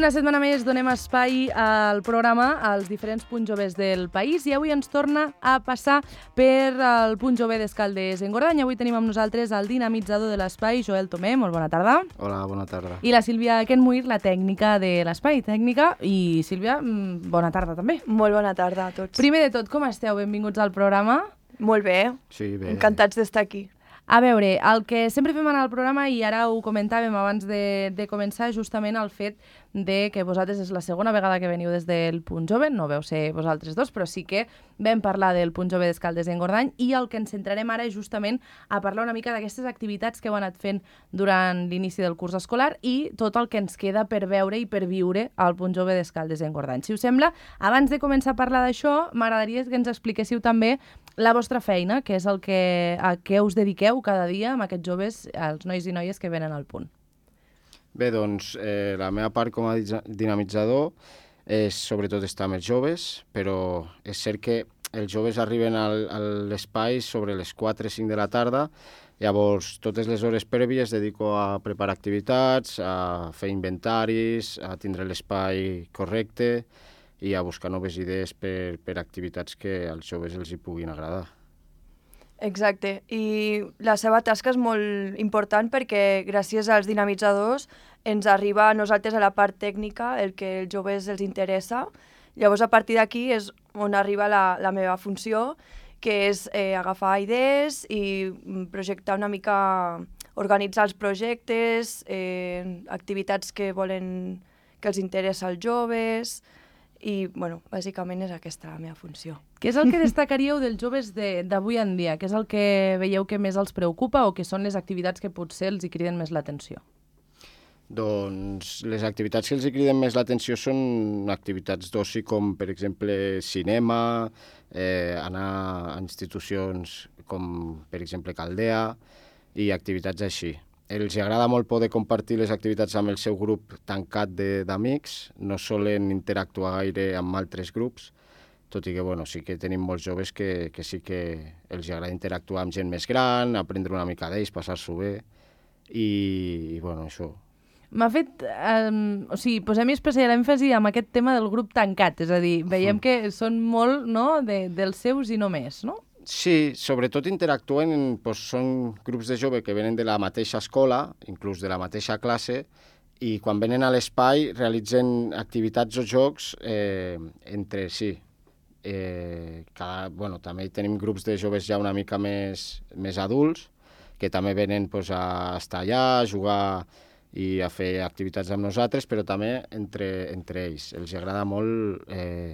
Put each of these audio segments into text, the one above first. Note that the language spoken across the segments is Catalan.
una setmana més donem espai al programa als diferents punts joves del país i avui ens torna a passar per el punt jove d'Escaldes Engordany. Avui tenim amb nosaltres el dinamitzador de l'espai, Joel Tomé. Molt bona tarda. Hola, bona tarda. I la Sílvia Kenmuir, la tècnica de l'espai, tècnica. I Sílvia, bona tarda també. Molt bona tarda a tots. Primer de tot, com esteu? Benvinguts al programa. Molt bé. Sí, bé. Encantats d'estar aquí. A veure, el que sempre fem anar al programa, i ara ho comentàvem abans de començar, justament el fet de que vosaltres és la segona vegada que veniu des del Punt Jove, no veu ser vosaltres dos, però sí que vam parlar del Punt Jove d'Escaldes Engordany i el que ens centrarem ara és justament a parlar una mica d'aquestes activitats que heu anat fent durant l'inici del curs escolar i tot el que ens queda per veure i per viure al Punt Jove d'Escaldes Engordany. Si us sembla, abans de començar a parlar d'això, m'agradaria que ens expliquéssiu també la vostra feina, que és a què us dediqueu cada dia amb aquests joves, els nois i noies que venen al punt. Bé, doncs, la meva part com a dinamitzador és sobretot estar amb els joves, però és cert que els joves arriben a l'espai sobre les 4-5 de la tarda, llavors totes les hores prèvies dedico a preparar activitats, a fer inventaris, a tindre l'espai correcte i a buscar noves idees per activitats que als joves els hi puguin agradar. Exacte, i la seva tasca és molt important perquè gràcies als dinamitzadors ens arriba a nosaltres a la part tècnica el que als joves els interessa. Llavors a partir d'aquí és on arriba la meva funció, que és agafar idees i projectar una mica, organitzar els projectes, activitats que els interessa als joves. I, bueno, bàsicament és aquesta la meva funció. Què és el que destacaríeu dels joves d'avui en dia? Què és el que veieu que més els preocupa o que són les activitats que potser els hi criden més l'atenció? Doncs les activitats que els hi criden més l'atenció són activitats d'oci com, per exemple, cinema, anar a institucions com, per exemple, Caldea i activitats així. Els agrada molt poder compartir les activitats amb el seu grup tancat d'amics, no solen interactuar gaire amb altres grups, tot i que bueno, sí que tenim molts joves que sí que els agrada interactuar amb gent més gran, aprendre una mica d'ells, passar-s'ho bé, i bueno, això. M'ha fet... posem especial èmfasi amb aquest tema del grup tancat, és a dir, veiem que són molt dels seus i no més, no? Sí, sobretot interactuen, són grups de joves que venen de la mateixa escola, inclús de la mateixa classe, i quan venen a l'espai realitzen activitats o jocs entre si. També tenim grups de joves ja una mica més adults, que també venen a estar allà, a jugar i a fer activitats amb nosaltres, però també entre ells. Els agrada molt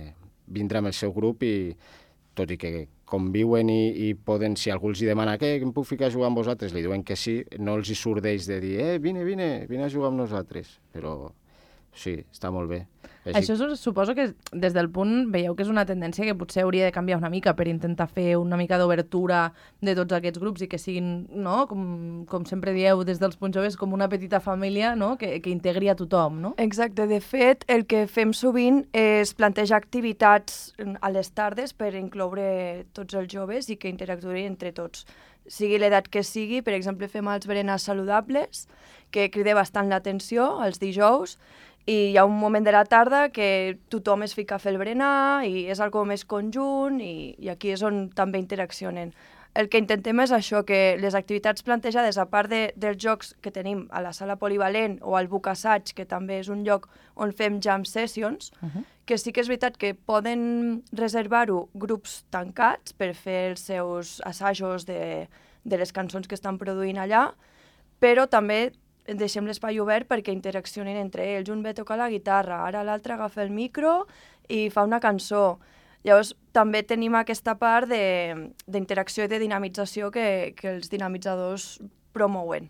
vindre amb el seu grup i tot i que conviuen i poden, si algú els demana què, em puc ficar a jugar amb vosaltres, li diuen que sí, no els hi surt d'ells de dir vine a jugar amb nosaltres, però sí, està molt bé. Això suposo que des del punt veieu que és una tendència que potser hauria de canviar una mica per intentar fer una mica d'obertura de tots aquests grups i que siguin, no? Com sempre dieu des dels punts joves, com una petita família, no? que integri a tothom, no? Exacte, de fet, el que fem sovint és plantejar activitats a les tardes per incloure tots els joves i que interactuïn entre tots. Sigui l'edat que sigui, per exemple, fem els berenars saludables, que crida bastant l'atenció els dijous, i hi ha un moment de la tarda que tothom es fica a fer el berenar i és algo més conjunt i aquí és on també interaccionen. El que intentem és això, que les activitats plantejades, a part dels jocs que tenim a la sala polivalent o al Buc Assaig, que també és un lloc on fem jam sessions, que sí que és veritat que poden reservar-ho grups tancats per fer els seus assajos de les cançons que estan produint allà, però també deixem l'espai obert perquè interaccionin entre ells. Un ve a tocar la guitarra, ara l'altre agafa el micro i fa una cançó. Llavors, també tenim aquesta part d'interacció i de dinamització que els dinamitzadors promouen.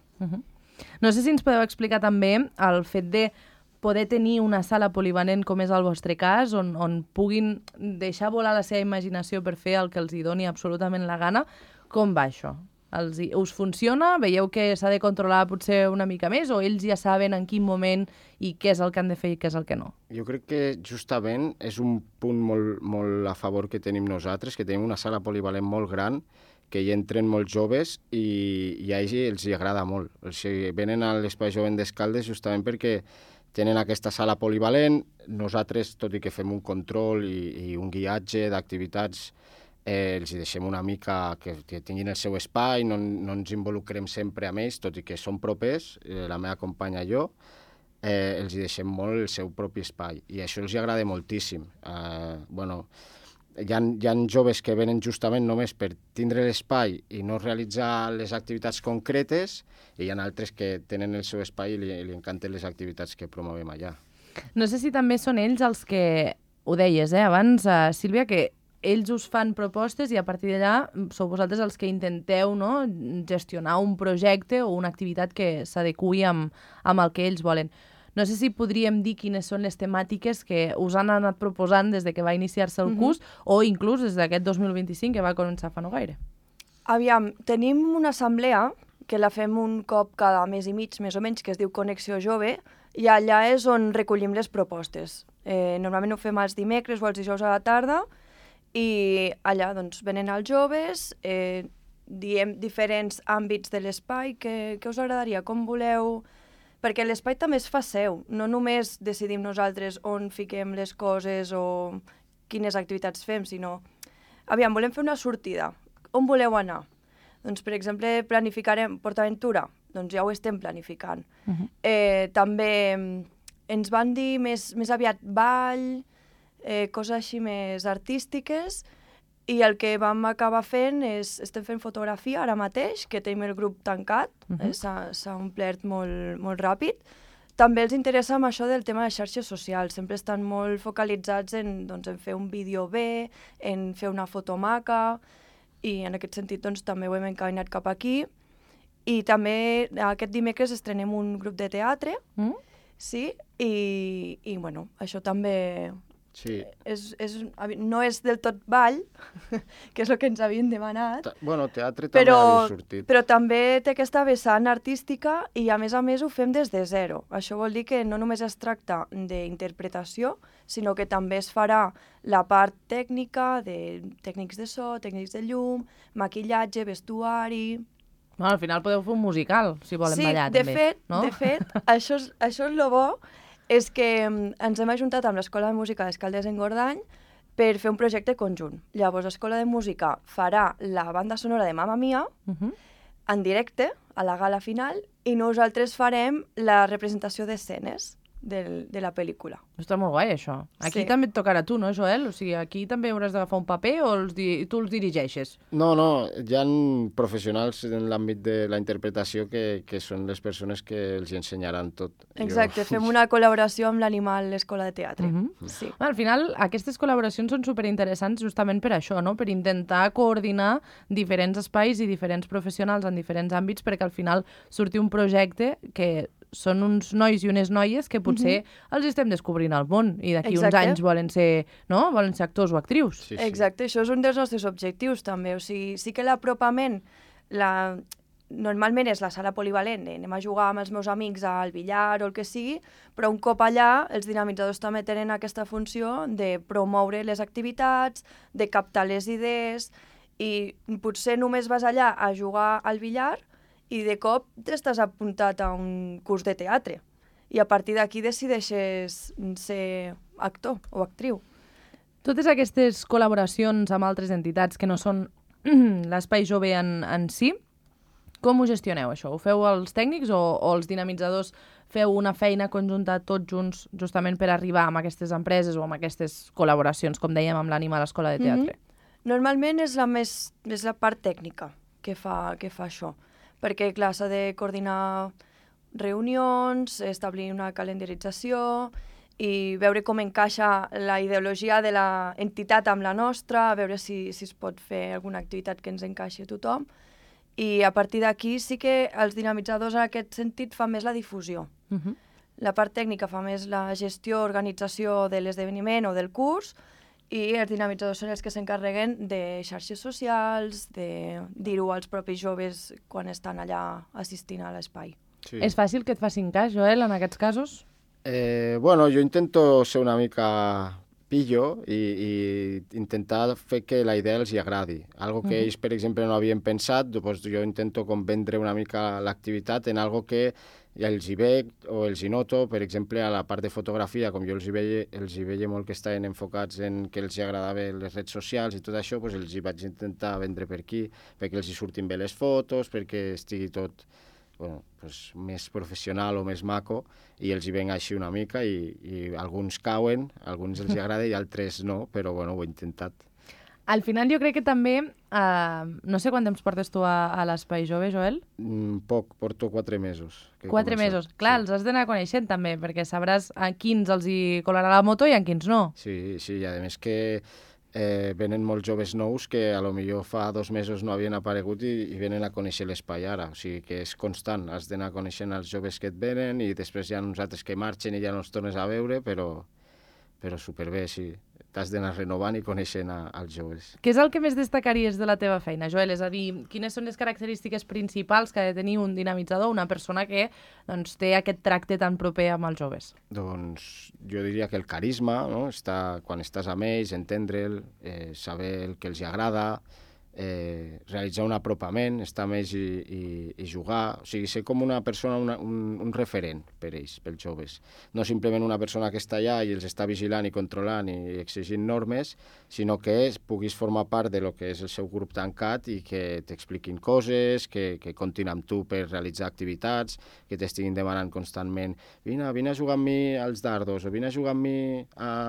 No sé si ens podeu explicar també el fet de poder tenir una sala polivalent com és el vostre cas, on puguin deixar volar la seva imaginació per fer el que els hi doni absolutament la gana. Com va això? Us funciona? Veieu que s'ha de controlar potser una mica més o ells ja saben en quin moment i què és el que han de fer i què és el que no? Jo crec que justament és un punt molt a favor que tenim nosaltres, que tenim una sala polivalent molt gran, que hi entren molts joves i a ells els hi agrada molt. O sigui, venen a l'Espai Jovent d'Escaldes justament perquè tenen aquesta sala polivalent. Nosaltres, tot i que fem un control i un guiatge d'activitats, els hi deixem una mica que tinguin el seu espai, no ens involucrem sempre amb ells, tot i que són propers, la meva companya i jo, els hi deixem molt el seu propi espai, i això els agrada moltíssim. Hi ha joves que venen justament només per tindre l'espai i no realitzar les activitats concretes, i hi ha altres que tenen el seu espai i li encanten les activitats que promovem allà. No sé si també són ells els que, ho deies abans, Sílvia, que ells us fan propostes i a partir d'allà sou vosaltres els que intenteu, no, gestionar un projecte o una activitat que s'adequi amb el que ells volen. No sé si podríem dir quines són les temàtiques que us han anat proposant des de que va iniciar-se el curs o inclús des d'aquest 2025 que va començar fa no gaire. Aviam, tenim una assemblea que la fem un cop cada mes i mig, més o menys, que es diu Connexió Jove, i allà és on recollim les propostes. Normalment ho fem els dimecres o els dijous a la tarda, i allà doncs, venen els joves, diem diferents àmbits de l'espai, què us agradaria, com voleu... Perquè l'espai també es fa seu, no només decidim nosaltres on fiquem les coses o quines activitats fem, sinó... Aviam, volem fer una sortida, on voleu anar? Doncs, per exemple, planificarem PortAventura, doncs ja ho estem planificant. També ens van dir més aviat ball, coses així més artístiques, i el que vam acabar fent és, estem fent fotografia ara mateix, que tenim el grup tancat, s'ha omplert molt ràpid. També els interessa amb això del tema de xarxes socials, sempre estan molt focalitzats en fer un vídeo bé, en fer una foto maca, i en aquest sentit doncs, també ho hem encaminat cap aquí. I també aquest dimecres estrenem un grup de teatre, sí, i bueno, això també... Sí. No és del tot ball, que és el que ens havien demanat. Teatre també havia sortit. Però també té aquesta vessant artística i a més ho fem des de zero. Això vol dir que no només es tracta d'interpretació, sinó que també es farà la part tècnica, de tècnics de so, tècnics de llum, maquillatge, vestuari... Bueno, al final podeu fer un musical, si volen ballar, també. No? De fet, això és el bo, és que ens hem ajuntat amb l'Escola de Música d'Escaldes-Engordany per fer un projecte conjunt. Llavors, l'Escola de Música farà la banda sonora de Mamma Mia en directe, a la gala final, i nosaltres farem la representació d'escenes de la pel·lícula. Està molt guai, això. Aquí també et tocarà a tu, no, Joel? O sigui, aquí també hauràs d'agafar un paper o tu els dirigeixes? No, hi ha professionals en l'àmbit de la interpretació que són les persones que els ensenyaran tot. Exacte, fem una col·laboració amb l'Animal Escola de Teatre. Sí. Al final, aquestes col·laboracions són superinteressants justament per això, no? Per intentar coordinar diferents espais i diferents professionals en diferents àmbits perquè al final surti un projecte que són uns nois i unes noies que potser els estem descobrint al món i d'aquí uns anys volen ser actors o actrius. Sí. Exacte, això és un dels nostres objectius també. O sigui, sí que l'apropament normalment és la sala polivalent, anem a jugar amb els meus amics al billar o el que sigui, però un cop allà els dinamitzadors també tenen aquesta funció de promoure les activitats, de captar les idees, i potser només vas allà a jugar al billar i de cop t'estàs apuntat a un curs de teatre. I a partir d'aquí decideixes ser actor o actriu. Totes aquestes col·laboracions amb altres entitats que no són l'Espai Jove en si, com ho gestioneu, això? Ho feu els tècnics o els dinamitzadors feu una feina conjunta tots junts justament per arribar a aquestes empreses o a aquestes col·laboracions, com dèiem, amb l'Ànima a l'Escola de Teatre? Normalment és la part tècnica que fa això. Perquè, clar, s'ha de coordinar reunions, establir una calendarització i veure com encaixa la ideologia de l'entitat amb la nostra, veure si es pot fer alguna activitat que ens encaixi a tothom. I a partir d'aquí sí que els dinamitzadors en aquest sentit fan més la difusió. La part tècnica fa més la gestió, organització de l'esdeveniment o del curs, i els dinamitzadors són els que s'encarreguen de xarxes socials, de dir-ho als propis joves quan estan allà assistint a l'espai. Sí. És fàcil que et facin cas, Joel, en aquests casos? Jo intento ser una mica pillo i intentar fer que la idea els hi agradi. Algo que ells, per exemple, no havien pensat, doncs jo intento com vendre una mica l'activitat en algo que els hi veig o els hi noto, per exemple, a la part de fotografia, com jo els hi veia molt que estaven enfocats en que els hi agradava les redes socials i tot això, doncs els hi vaig intentar vendre per aquí, perquè els hi surtin bé les fotos, perquè estigui tot més professional o més maco, i els hi venga així una mica, i alguns cauen, alguns els hi agrada i altres no, però ho he intentat. Al final jo crec que també, no sé quant temps portes tu a l'Espai Jove, Joel? Poc, porto 4 mesos. 4 mesos. Clar, els has d'anar coneixent també, perquè sabràs a quins els hi colarà la moto i a quins no. Sí, i a més que venen molts joves nous que a lo millor fa 2 mesos no havien aparegut i venen a conèixer l'espai ara, o sigui que és constant, has d'anar coneixent els joves que et venen i després hi ha uns altres que marxen i ja no els tornes a veure, però superbé, sí. T'has d'anar renovant i coneixent els joves. Què és el que més destacaries de la teva feina, Joel? És a dir, quines són les característiques principals que ha de tenir un dinamitzador, una persona que té aquest tracte tan proper amb els joves? Doncs jo diria que el carisma, no? Quan estàs amb ells, entendre'l, saber el que els agrada, realitzar un apropament, estar amb ells i jugar, o sigui, ser com una persona, un referent per ells, pels joves. No simplement una persona que està allà i els està vigilant i controlant i exigint normes, sinó que puguis formar part de lo que és el seu grup tancat i que t'expliquin coses, que comptin amb tu per realitzar activitats, que t'estiguin demanant constantment vine a jugar amb mi als dardos o vine a jugar amb mi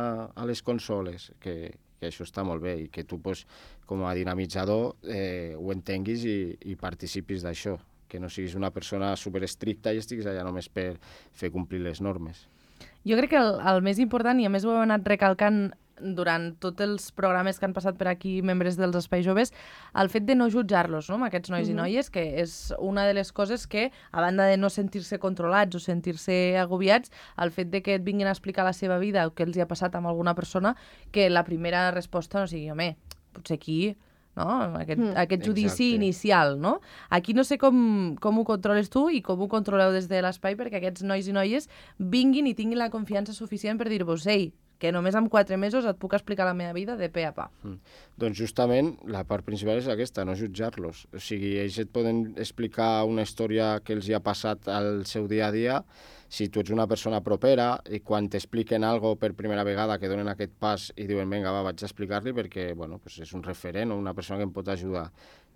a les consoles, que això està molt bé i que tu, com a dinamitzador, ho entenguis i participis d'això, que no siguis una persona superestricta i estiguis allà només per fer complir les normes. Jo crec que el més important, i a més ho hem anat recalcant durant tots els programes que han passat per aquí membres dels Espais Joves, el fet de no jutjar-los, no?, amb aquests nois i noies, que és una de les coses que, a banda de no sentir-se controlats o sentir-se agobiats, el fet de que et vinguin a explicar la seva vida o què els hi ha passat amb alguna persona, que la primera resposta no sigui, home, potser aquí, no?, aquest judici inicial, no? Aquí no sé com ho controles tu i com ho controleu des de l'espai perquè aquests nois i noies vinguin i tinguin la confiança suficient per dir-vos, ei, que només en 4 mesos et puc explicar la meva vida de pe a pa. Doncs justament la part principal és aquesta, no jutjar-los. O sigui, ells et poden explicar una història que els hi ha passat al seu dia a dia. Si tu ets una persona propera i quan t'expliquen alguna per primera vegada que donen aquest pas i diuen vinga, va, vaig a explicar-li perquè és un referent o una persona que em pot ajudar.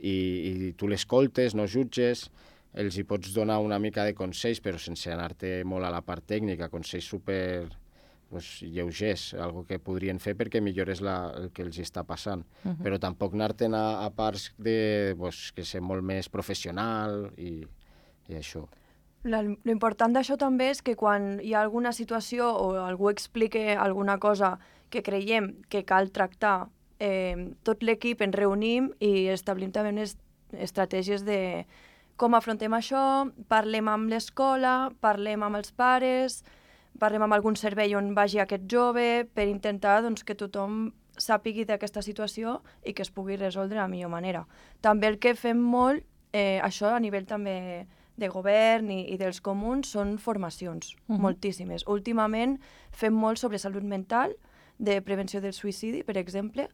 I tu l'escoltes, no jutges, els hi pots donar una mica de consells, però sense anar-te molt a la part tècnica, consells super lleugers, algo que podrien fer perquè millores el que els està passant. Però tampoc anar-te'n a parts que ser molt més professional i això. L'important d'això també és que quan hi ha alguna situació o algú explique alguna cosa que creiem que cal tractar, tot l'equip ens reunim i establim també unes estratègies de com afrontem això, parlem amb l'escola, parlem amb els pares, parlem amb algun servei on vagi aquest jove per intentar que tothom sàpigui d'aquesta situació i que es pugui resoldre de la millor manera. També el que fem molt, això a nivell també de govern i dels comuns, són formacions, moltíssimes. Últimament fem molt sobre salut mental, de prevenció del suïcidi, per exemple,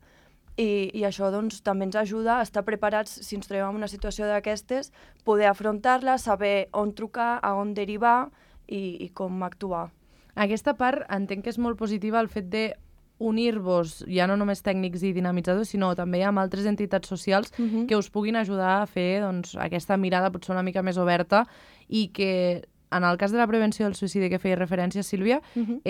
i això també ens ajuda a estar preparats si ens trobem en una situació d'aquestes, poder afrontar-la, saber on trucar, a on derivar i com actuar. Aquesta part entenc que és molt positiva el fet de unir-vos, ja no només tècnics i dinamitzadors, sinó també amb altres entitats socials que us puguin ajudar a fer aquesta mirada potser una mica més oberta i que, en el cas de la prevenció del suïcidi que feia referència, Sílvia,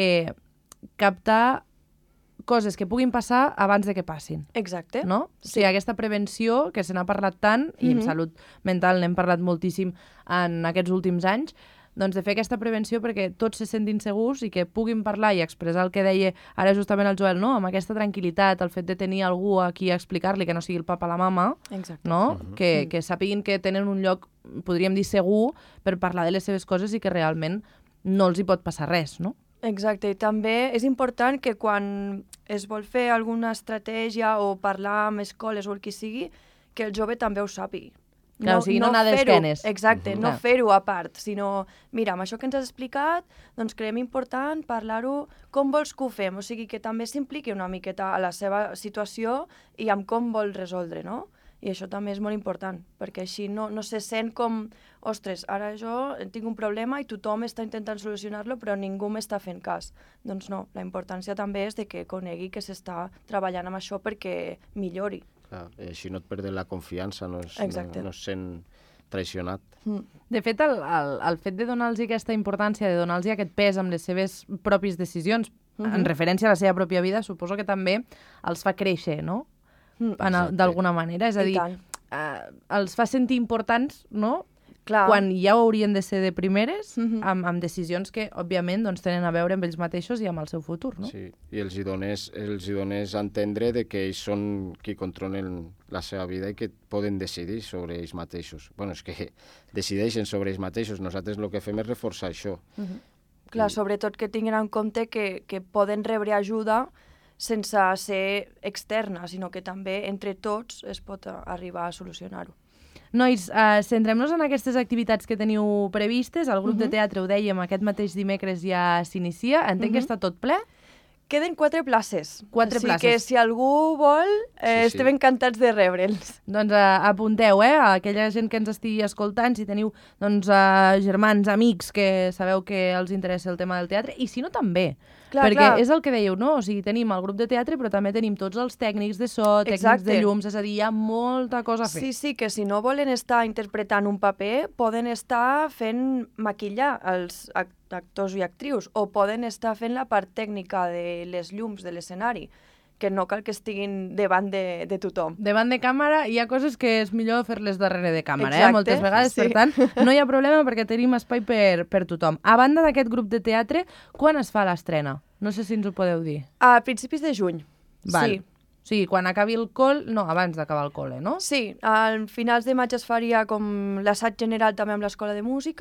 captar coses que puguin passar abans de que passin. Exacte. No? Sí. O sigui, aquesta prevenció, que se n'ha parlat tant, i en salut mental n'hem parlat moltíssim en aquests últims anys, doncs de fer aquesta prevenció perquè tots se sentin segurs i que puguin parlar i expressar el que deia ara justament el Joel, no? Amb aquesta tranquil·litat, el fet de tenir algú aquí a explicar-li que no sigui el papa o la mama, no? Que sàpiguin que tenen un lloc, podríem dir, segur per parlar de les seves coses i que realment no els hi pot passar res, no? Exacte, i també és important que quan es vol fer alguna estratègia o parlar amb escoles o el que sigui, que el jove també ho sàpigui. Clar, o sigui, no anar d'esquenes. Exacte, no Clar. fer-ho a part, sinó, mira, amb això que ens has explicat, doncs creiem important parlar-ho com vols que ho fem, o sigui, que també s'impliqui una miqueta a la seva situació i amb com vol resoldre, no? I això també és molt important, perquè així no se sent com, ostres, ara jo tinc un problema i tothom està intentant solucionar-lo però ningú m'està fent cas. Doncs no, la importància també és de que conegui que s'està treballant amb això perquè millori. Clar, així no et perde la confiança, no es sent traicionat. De fet, el fet de donar-los aquesta importància, de donar-los aquest pes amb les seves pròpies decisions, en referència a la seva pròpia vida, suposo que també els fa créixer, no? D'alguna manera. És a dir, els fa sentir importants, no? Clar. Quan ja ho haurien de ser de primeres, amb decisions que, òbviament, doncs, tenen a veure amb ells mateixos i amb el seu futur, no? Sí, i els hi dones a entendre de que ells són qui controlen la seva vida i que poden decidir sobre ells mateixos. Bueno, és que decideixen sobre ells mateixos. Nosaltres el que fem és reforçar això. Clar, sobretot que tinguin en compte que poden rebre ajuda sense ser externa, sinó que també entre tots es pot arribar a solucionar-ho. Nois, centrem-nos en aquestes activitats que teniu previstes. El grup de teatre, ho dèiem, aquest mateix dimecres ja s'inicia. Entenc que està tot ple? Queden 4 places. 4 places. Així que si algú vol, estem encantats de rebre'ls. Doncs apunteu, a aquella gent que ens estigui escoltant, si teniu doncs, germans, amics que sabeu que els interessa el tema del teatre, i si no també. Perquè és el que dèieu, no? O sigui, tenim el grup de teatre, però també tenim tots els tècnics de so, tècnics de llums, és a dir, hi ha molta cosa a fer. Sí, que si no volen estar interpretant un paper, poden estar fent maquillar els actors i actrius, o poden estar fent la part tècnica de les llums de l'escenari, que no cal que estiguin davant de tothom. Davant de càmera hi ha coses que és millor fer-les darrere de càmera, Exacte, moltes vegades, per tant, no hi ha problema perquè tenim espai per tothom. A banda d'aquest grup de teatre, quan es fa l'estrena? No sé si ens ho podeu dir. A principis de juny, sí. Sí, quan acabi el col... No, abans d'acabar el col·le, no? Sí, al finals de maig es faria com l'assaig general també amb l'Escola de Música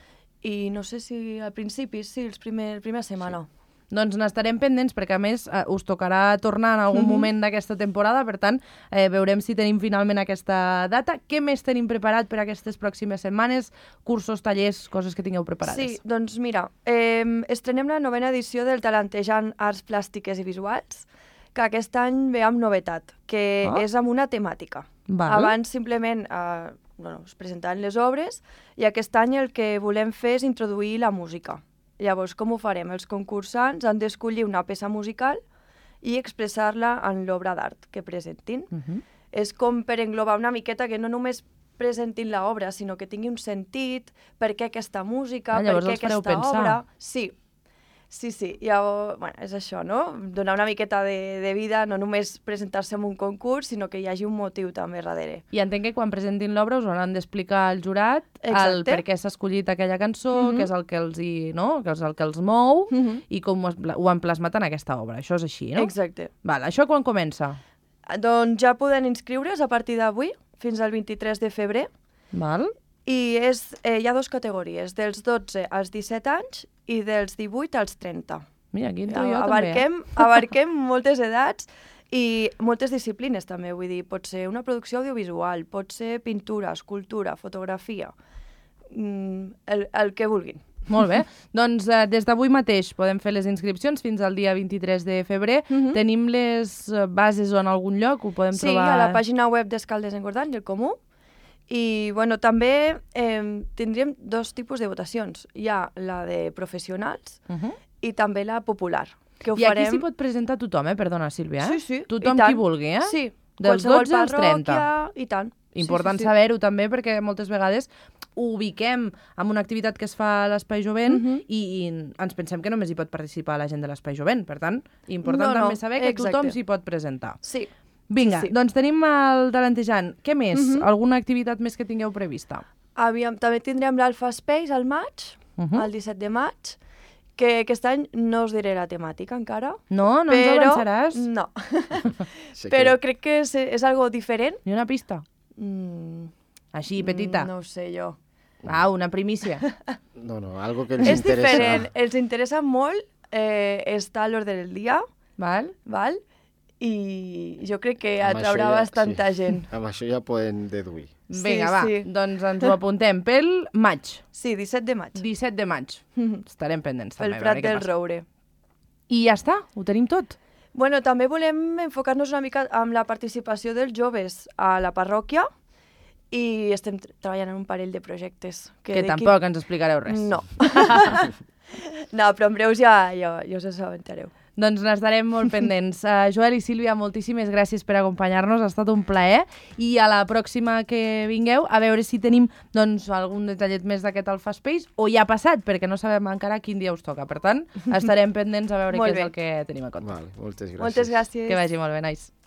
i no sé si al principi, sí, la primera setmana. Sí. Doncs n'estarem pendents perquè, a més, us tocarà tornar en algun moment d'aquesta temporada, per tant, veurem si tenim finalment aquesta data. Què més tenim preparat per aquestes pròximes setmanes? Cursos, tallers, coses que tingueu preparades? Sí, doncs mira, estrenem la 9a edició del Talentejant Arts Plàstiques i Visuals, que aquest any ve amb novetat, que és amb una temàtica. Abans simplement es presentaven les obres i aquest any el que volem fer és introduir la música. Llavors, com ho farem? Els concursants han d'escollir una peça musical i expressar-la en l'obra d'art que presentin. És com per englobar una miqueta que no només presentin l'obra, sinó que tingui un sentit, per què aquesta música, per què aquesta obra. Sí, llavors, és això, no? Donar una miqueta de vida, no només presentar-se en un concurs, sinó que hi hagi un motiu també darrere. I entenc que quan presentin l'obra us hauran d'explicar al jurat el per què s'ha escollit aquella cançó, què és el que els mou i com ho han plasmat en aquesta obra. Això és així, no? Exacte. Això quan comença? Doncs ja poden inscriure's a partir d'avui, fins al 23 de febrer. Val. I hi ha 2 categories, dels 12 als 17 anys i dels 18 als 30. Mira, aquí entro jo també. Abarquem moltes edats i moltes disciplines també, vull dir, pot ser una producció audiovisual, pot ser pintura, escultura, fotografia, el que vulguin. Molt bé. Doncs des d'avui mateix podem fer les inscripcions fins al dia 23 de febrer. Tenim les bases en algun lloc? Ho podem trobar? Sí, a la pàgina web d'Escaldes Engordany, el Comú. I també tindríem 2 tipus de votacions. Hi ha la de professionals i també la popular. I aquí s'hi pot presentar tothom, perdona, Sílvia. Sí. Tothom qui vulgui, eh? Sí. Dels 12 als 30. I tant. Important saber-ho també perquè moltes vegades ho ubiquem en una activitat que es fa a l'Espai Jovent i ens pensem que només hi pot participar la gent de l'Espai Jovent. Per tant, important també saber que tothom s'hi pot presentar. Sí. Vinga, doncs tenim el Talentejant. Què més? Alguna activitat més que tingueu prevista? També tindrem l'Alpha Space al maig, el 17 de maig, que aquest any no us diré la temàtica encara. No? No ens avançaràs? No. Però crec que és algo diferent. Ni una pista? Així, petita? No ho sé jo. Una primícia. No, algo que ens interessa. És diferent. Els interessa molt estar a l'ordre del dia. Val? I jo crec que atraurà bastanta gent. Amb això ja poden deduir. Vinga, va, sí. doncs ens ho apuntem pel maig. Sí, 17 de maig. 17 de maig. Estarem pendents també. Pel a veure Prat què del passa. Roure. I ja està, ho tenim tot. Bueno, també volem enfocar-nos una mica amb la participació dels joves a la parròquia i estem treballant en un parell de projectes. Que tampoc ens explicareu res. No. No, però en breus ja us assabentareu. Doncs n'estarem molt pendents. Joel i Sílvia, moltíssimes gràcies per acompanyar-nos, ha estat un plaer. I a la pròxima que vingueu, a veure si tenim doncs, algun detallet més d'aquest Alpha Space, o ja ha passat, perquè no sabem encara quin dia us toca. Per tant, estarem pendents a veure què és el que tenim a compte. Vale, moltes gràcies. Moltes gràcies. Que vagi molt bé, Nice.